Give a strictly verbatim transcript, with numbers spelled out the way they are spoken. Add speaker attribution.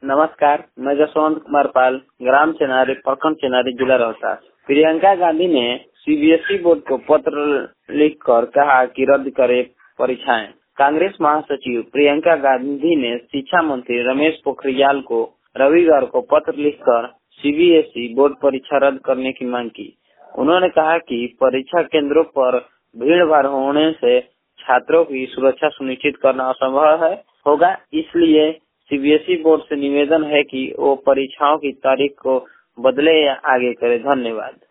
Speaker 1: नमस्कार, मैं जसवंत कुमार पाल, ग्राम चेनारी, प्रखंड चेनारी, जिला रोहतास। प्रियंका गांधी ने सीबीएसई बोर्ड को पत्र लिखकर कहा कि रद्द करे परीक्षाएं। कांग्रेस महासचिव प्रियंका गांधी ने शिक्षा मंत्री रमेश पोखरियाल को रविवार को पत्र लिखकर सीबीएसई बोर्ड परीक्षा रद्द करने की मांग की। उन्होंने कहा कि परीक्षा केंद्रों पर भीड़ भाड़ होने से छात्रों की सुरक्षा सुनिश्चित करना असंभव है होगा, इसलिए सीबीएसई बोर्ड से निवेदन है कि वो परीक्षाओं की तारीख को बदले या आगे करे। धन्यवाद।